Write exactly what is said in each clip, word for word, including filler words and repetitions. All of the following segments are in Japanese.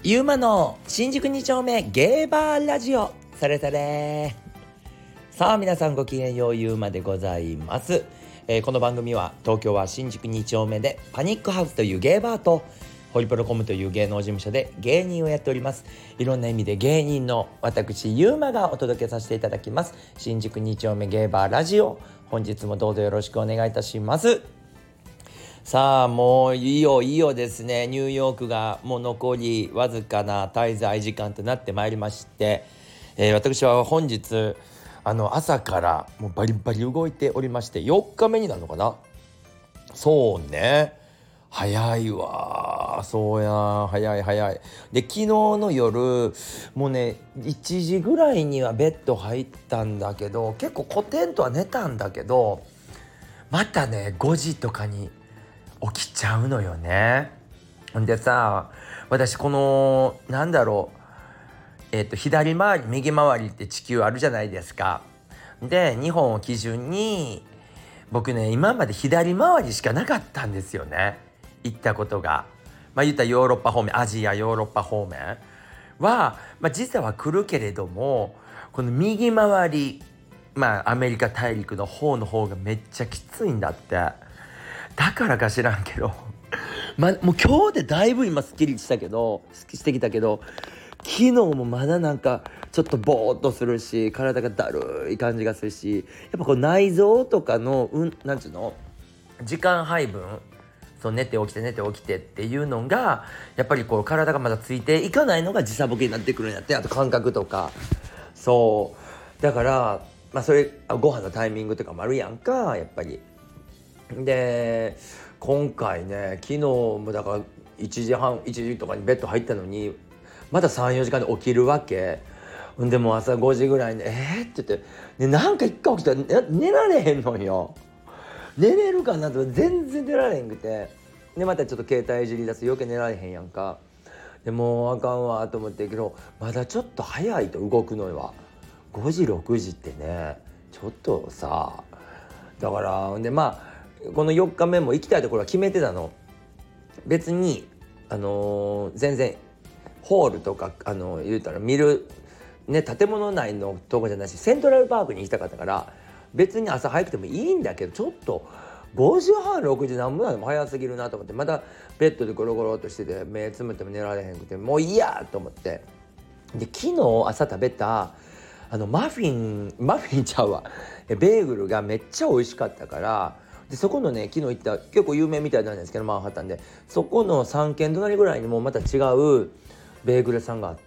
ゆうまの新宿に丁目ゲーバーラジオ。それそれ。さあ皆さんごきげんよう、ゆうまでございます、えー、この番組は東京は新宿に丁目でパニックハウスというゲーバーとホリプロコムという芸能事務所で芸人をやっております。いろんな意味で芸人の私ゆうまがお届けさせていただきます新宿に丁目ゲーバーラジオ。本日もどうぞよろしくお願いいたします。さあもういいよいいよですね。ニューヨークがもう残りわずかな滞在時間となってまいりまして、えー、私は本日あの朝からもうバリバリ動いておりまして、よっかめになるのかな。そうね、早いわ。そうや、早い早い。で昨日の夜もうねいちじぐらいにはベッド入ったんだけど、結構コテンとは寝たんだけど、またねごじとかに起きちゃうのよね。でさ、私このなんだろうえっと左回り右回りって地球あるじゃないですか。で日本を基準に僕ね今まで左回りしかなかったんですよね、行ったことが。まあ言ったらヨーロッパ方面、アジアヨーロッパ方面は、まあ、実は来るけれども、この右回り、まあアメリカ大陸の方の方がめっちゃきついんだって。だからか知らんけどま、もう今日でだいぶ今スッキリしたけどスッキリしてきたけど、昨日もまだなんかちょっとボーっとするし、体がだるい感じがするし、やっぱこう内臓とかのうんなんちゅうの時間配分、そう寝て起きて寝て起きてっていうのがやっぱりこう体がまだついていかないのが時差ボケになってくるんやって。あと感覚とか、そうだからまあそれご飯のタイミングとかもあるやんか、やっぱり。で今回ね昨日もだからいちじはんいちじとかにベッド入ったのにまだ さん,よ 時間で起きるわけ。でも朝ごじぐらいにえー、って言って、ね、なんか一回起きたら寝られへんのよ。寝れるかなと全然寝られへんくて、でまたちょっと携帯いじり出す、余計寝られへんやんか。でもうあかんわと思ってけど、まだちょっと早いと動くのはごじろくじってね、ちょっとさ。だからでまあこのよっかめも行きたいところは決めてたの。別にあのー、全然ホールとかあのー、言うたら見るね建物内のとこじゃないし、セントラルパークに行きたかったから別に朝早くてもいいんだけど、ちょっとごじはんろくじなんぼなのも早すぎるなと思って、まだベッドでゴロゴロっとしてて目つむっても寝られへんくて、もういいやと思って。で昨日朝食べたあのマフィンマフィンちゃうわベーグルがめっちゃ美味しかったから、でそこのね昨日行った結構有名みたいなんですけど、マンハッタンでそこのさん軒隣ぐらいにもまた違うベーグル屋さんがあって、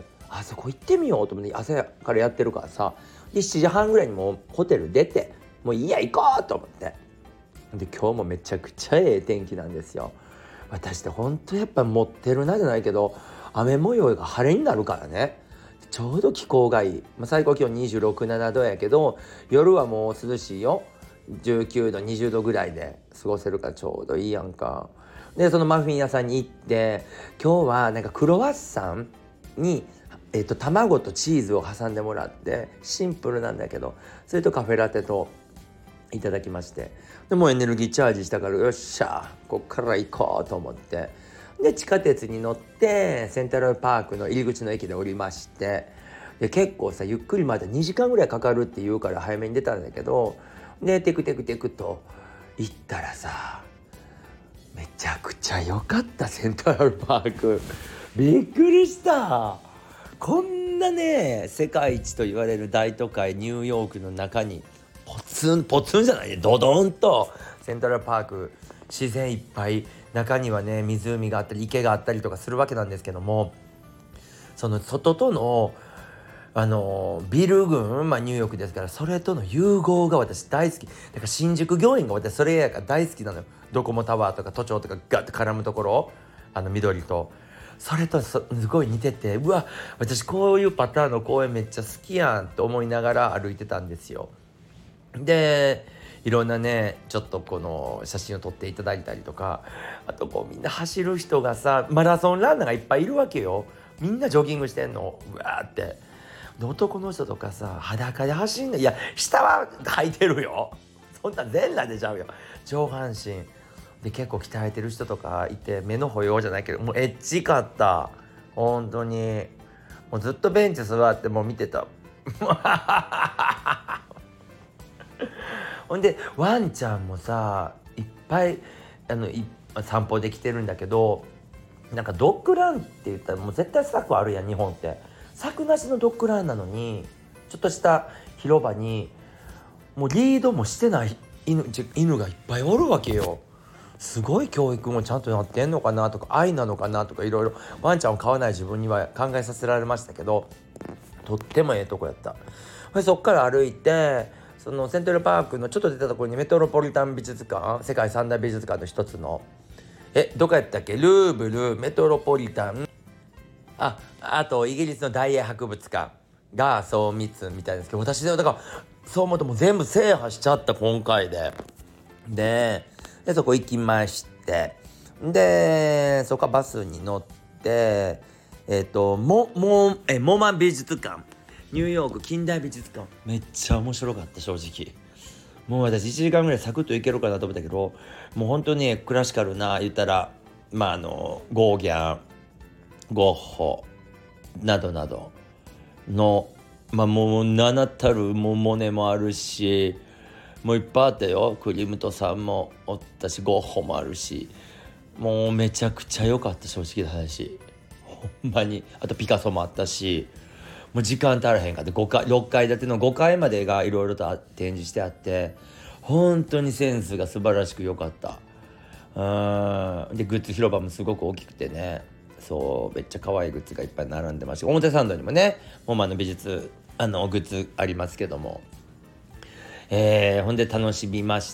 あそこ行ってみようと思って、朝からやってるからさ。でしちじはんぐらいにもうホテル出て、もういいや行こうと思って、で今日もめちゃくちゃええ天気なんですよ。私ってほんとやっぱ持ってるなじゃないけど、雨模様が晴れになるからね、ちょうど気候がいい、まあ、最高気温にじゅうろく、ななどやけど夜はもう涼しいよ、じゅうきゅうどにじゅうどぐらいで過ごせるからちょうどいいやんか。でそのマフィン屋さんに行って、今日はなんかクロワッサンに、えっと、卵とチーズを挟んでもらって、シンプルなんだけどそれとカフェラテといただきまして、でもうエネルギーチャージしたからよっしゃこっから行こうと思って、で地下鉄に乗ってセントラルパークの入り口の駅で降りまして、で結構さゆっくりまでにじかんぐらいかかるって言うから早めに出たんだけど、でテクテクテクと行ったらさ、めちゃくちゃ良かった。セントラルパークびっくりした。こんなね世界一と言われる大都会ニューヨークの中にポツンポツンじゃないね、ドドンとセントラルパーク、自然いっぱい、中にはね湖があったり池があったりとかするわけなんですけども、その外とのあのビル群、まあニューヨークですから、それとの融合が私大好き。だから新宿御苑が私それやから大好きなのよ。ドコモタワーとか都庁とかガッと絡むところ、あの緑とそれとすごい似てて、うわ私こういうパターンの公園めっちゃ好きやんと思いながら歩いてたんですよ。でいろんなねちょっとこの写真を撮っていただいたりとか、あとこうみんな走る人がさ、マラソンランナーがいっぱいいるわけよ。みんなジョギングしてんの、うわーって。で男の人とかさ裸で走んの、いや下は履いてるよ、そんなん全裸でちゃうよ、上半身で結構鍛えてる人とかいて、目の保養じゃないけどもうエッチかった。 本当にもうずっとベンチ座ってもう見てたほんでワンちゃんもさいっぱいあのい散歩できてるんだけど、なんかドッグランって言ったらもう絶対柵あるやん日本って。柵なしのドッグランなのにちょっとした広場にもうリードもしてない 犬, 犬がいっぱいおるわけよ。すごい教育もちゃんとなってんのかなとか愛なのかなとかいろいろワンちゃんを飼わない自分には考えさせられましたけど、とってもええとこやった。でそっから歩いてそのセントラルパークのちょっと出たところにメトロポリタン美術館、世界三大美術館の一つのえどこやったっけ、ルーブル、メトロポリタン、ああとイギリスの大英博物館がそうみっつみたいですけど、私でだからそう思うともう全部制覇しちゃった今回で。ででそこ行きまして、でそこからバスに乗ってえっ、ー、とモモえモマ美術館、ニューヨーク近代美術館、めっちゃ面白かった正直。もう私いちじかんぐらいサクッといけるかなと思ったけど、もう本当にクラシカルな言ったらまああのゴーギャン、ゴッホなどなどのまあもう名だたるもうモネもあるし、もういっぱいあったよ。クリムトさんもおったし、ゴッホもあるし、もうめちゃくちゃ良かった正直な話。ほんまに。あとピカソもあったし、もう時間足らへんかってごかいろっかい建てのごかいまでがいろいろと展示してあって、本当にセンスが素晴らしく良かった。うんでグッズ広場もすごく大きくてね、そうめっちゃ可愛いグッズがいっぱい並んでました。表参道にもねモマの美術あのグッズありますけども、えー、ほんで楽しみまして、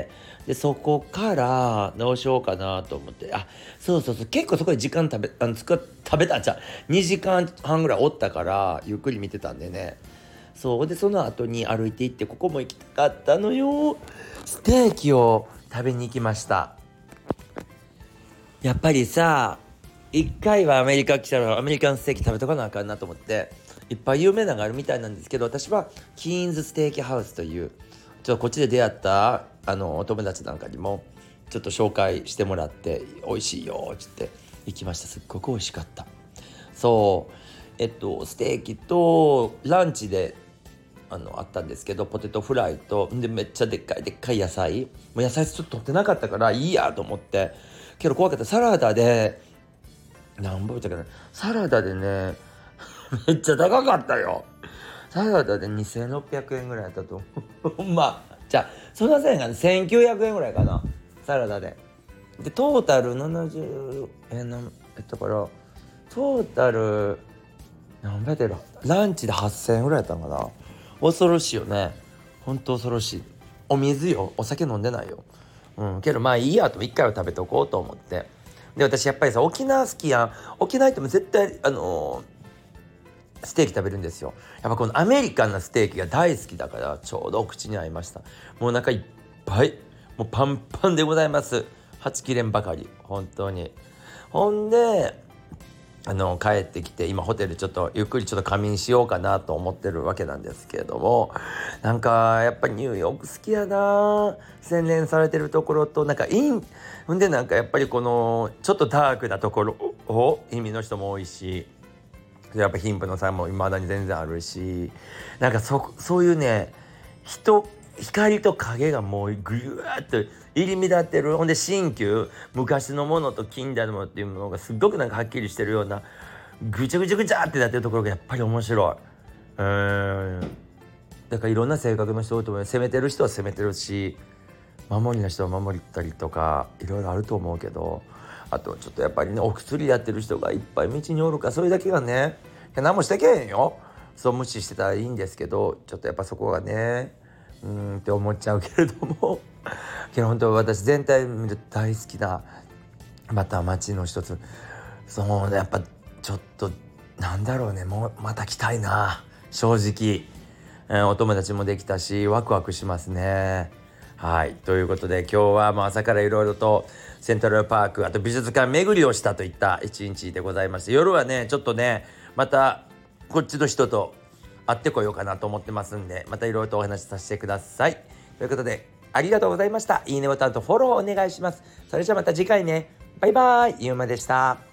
でそこからどうしようかなと思って、あそうそうそう結構そこで時間食べあのつか食べたんちゃうにじかんはんぐらいおったからゆっくり見てたんでね。そうでその後に歩いて行って、ここも行きたかったのよ、ステーキを食べに行きました。やっぱりさ一回はアメリカ来たらアメリカンステーキ食べとかなあかんなと思って、いっぱい有名なのがあるみたいなんですけど、私はキーンズステーキハウスというちょっとこっちで出会ったあのお友達なんかにもちょっと紹介してもらって、美味しいよって言って行きました。すっごく美味しかった。そうえっとステーキとランチであのあったんですけど、ポテトフライとでめっちゃでっかいでっかい野菜、もう野菜ちょっと取ってなかったからいいやと思って、けど怖かった。サラダで何本だったかな、サラダでねめっちゃ高かったよ。サラダでにせんろっぴゃくえんぐらいだったと思うほんまじゃあそんなせんがねせんきゅうひゃくえんぐらいかな、サラダで。でトータルななじゅうえんのえっとからトータル何倍だろ、ランチではっせんえんぐらいだったのかな。恐ろしいよね、ほんと恐ろしい。お水よ、お酒飲んでないよ。うんけどまあいいやといっかいは食べておこうと思って、で私やっぱりさ沖縄好きやん。沖縄行っても絶対あのー、ステーキ食べるんですよ。やっぱこのアメリカンなステーキが大好きだからちょうどお口に合いました。もうお腹いっぱいもうパンパンでございます。はち切れんばかり本当に。ほんであの帰ってきて今ホテルちょっとゆっくりちょっと仮眠しようかなと思ってるわけなんですけれども、なんかやっぱりニューヨーク好きやな。洗練されてるところとなんかインほんでなんかやっぱりこのちょっとダークなところを意味の人も多いし、やっぱ貧富の差も未だに全然あるし、なんか そ, そういうね人光と影がもうぐわーっと入り乱ってる。ほんで新旧昔のものと近代のものっていうものがすっごくなんかはっきりしてるようなぐちゃぐちゃぐちゃってなってるところがやっぱり面白い。うーんだからいろんな性格の人多いと思う。攻めてる人は攻めてるし、守りの人は守ったりとかいろいろあると思うけど、あとちょっとやっぱりねお薬やってる人がいっぱい道におるから、それだけがね何もしてけへんよ。そう無視してたらいいんですけど、ちょっとやっぱそこがねうーんって思っちゃうけれどもけど本当私全体見ると大好きなまた街の一つ。そうねやっぱちょっとなんだろうね、もうまた来たいな正直、えー、お友達もできたしワクワクしますね。はいということで今日はもう朝からいろいろとセントラルパークあと美術館巡りをしたといった一日でございまして、夜はねちょっとねまたこっちの人と会ってこようかなと思ってますんで、またいろいろとお話しさせてください。ということでありがとうございました。いいねボタンとフォローお願いします。それじゃまた次回ね。バイバイ、ゆうまでした。